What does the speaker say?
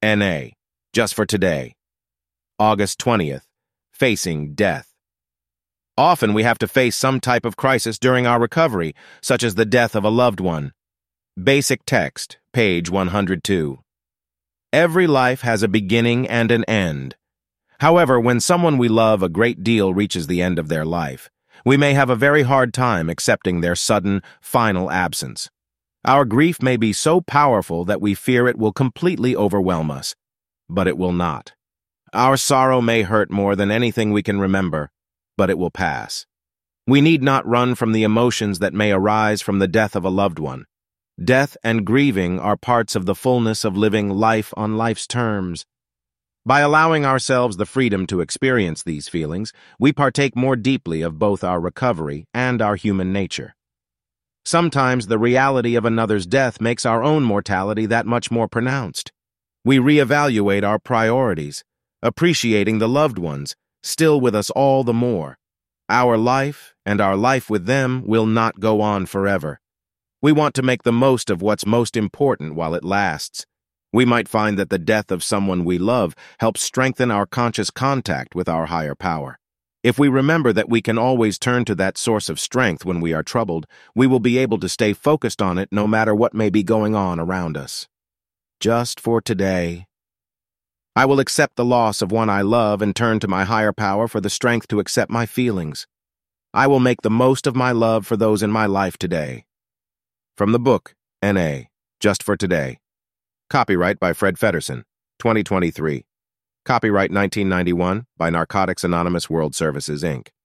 N.A. Just for today. August 20th. Facing death. Often we have to face some type of crisis during our recovery, such as the death of a loved one. Basic text, page 102. Every life has a beginning and an end. However, when someone we love a great deal reaches the end of their life, we may have a very hard time accepting their sudden, final absence. Our grief may be so powerful that we fear it will completely overwhelm us, but it will not. Our sorrow may hurt more than anything we can remember, but it will pass. We need not run from the emotions that may arise from the death of a loved one. Death and grieving are parts of the fullness of living life on life's terms. By allowing ourselves the freedom to experience these feelings, we partake more deeply of both our recovery and our human nature. Sometimes the reality of another's death makes our own mortality that much more pronounced. We reevaluate our priorities, appreciating the loved ones, still with us all the more. Our life and our life with them will not go on forever. We want to make the most of what's most important while it lasts. We might find that the death of someone we love helps strengthen our conscious contact with our higher power. If we remember that we can always turn to that source of strength when we are troubled, we will be able to stay focused on it no matter what may be going on around us. Just for today. I will accept the loss of one I love and turn to my higher power for the strength to accept my feelings. I will make the most of my love for those in my life today. From the book, N.A. Just for Today. Copyright by Fred Feddersen, 2023. Copyright 1991 by Narcotics Anonymous World Services, Inc.